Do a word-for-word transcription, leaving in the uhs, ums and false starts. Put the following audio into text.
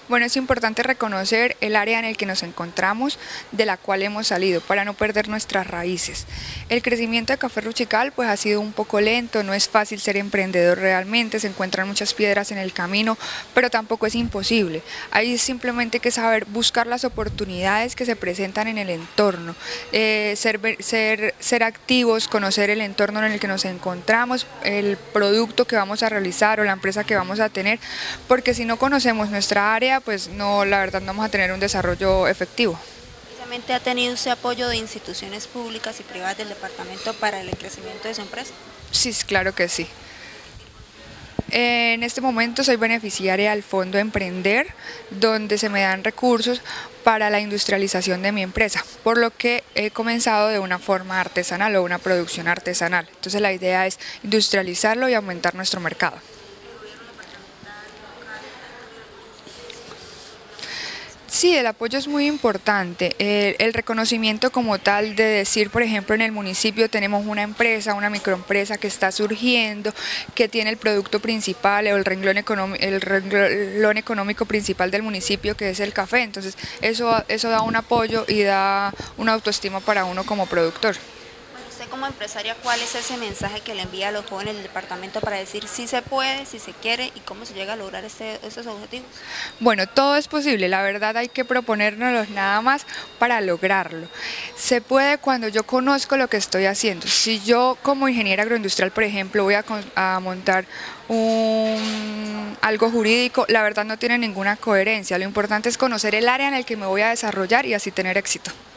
Bueno, es importante reconocer el área en el que nos encontramos, de la cual hemos salido, para no perder nuestras raíces. El crecimiento de Café Ruchical pues ha sido un poco lento, no es fácil ser emprendedor realmente, se encuentran muchas piedras en el camino, pero tampoco es imposible. Hay simplemente que saber buscar las oportunidades que se presentan en el entorno, eh, ser, ser, ser activos, conocer el entorno en el que nos encontramos, el producto que vamos a realizar o la empresa que vamos a tener, porque si no conocemos nuestra área, pues no, la verdad no vamos a tener un desarrollo efectivo. ¿Precisamente ha tenido usted apoyo de instituciones públicas y privadas del departamento para el crecimiento de su empresa? Sí, claro que sí. En este momento soy beneficiaria del Fondo Emprender, donde se me dan recursos para la industrialización de mi empresa, por lo que he comenzado de una forma artesanal o una producción artesanal. Entonces la idea es industrializarlo y aumentar nuestro mercado. Sí, el apoyo es muy importante, el, el reconocimiento como tal de decir, por ejemplo, en el municipio tenemos una empresa, una microempresa que está surgiendo, que tiene el producto principal o el renglón, el renglón económico principal del municipio, que es el café. Entonces eso, eso da un apoyo y da una autoestima para uno como productor. Usted como empresaria, ¿cuál es ese mensaje que le envía a los jóvenes del departamento para decir si se puede, si se quiere y cómo se llega a lograr este, estos objetivos? Bueno, todo es posible, la verdad hay que proponérnoslos nada más para lograrlo. Se puede cuando yo conozco lo que estoy haciendo. Si yo como ingeniera agroindustrial, por ejemplo, voy a, a montar un, algo jurídico, la verdad no tiene ninguna coherencia. Lo importante es conocer el área en el que me voy a desarrollar y así tener éxito.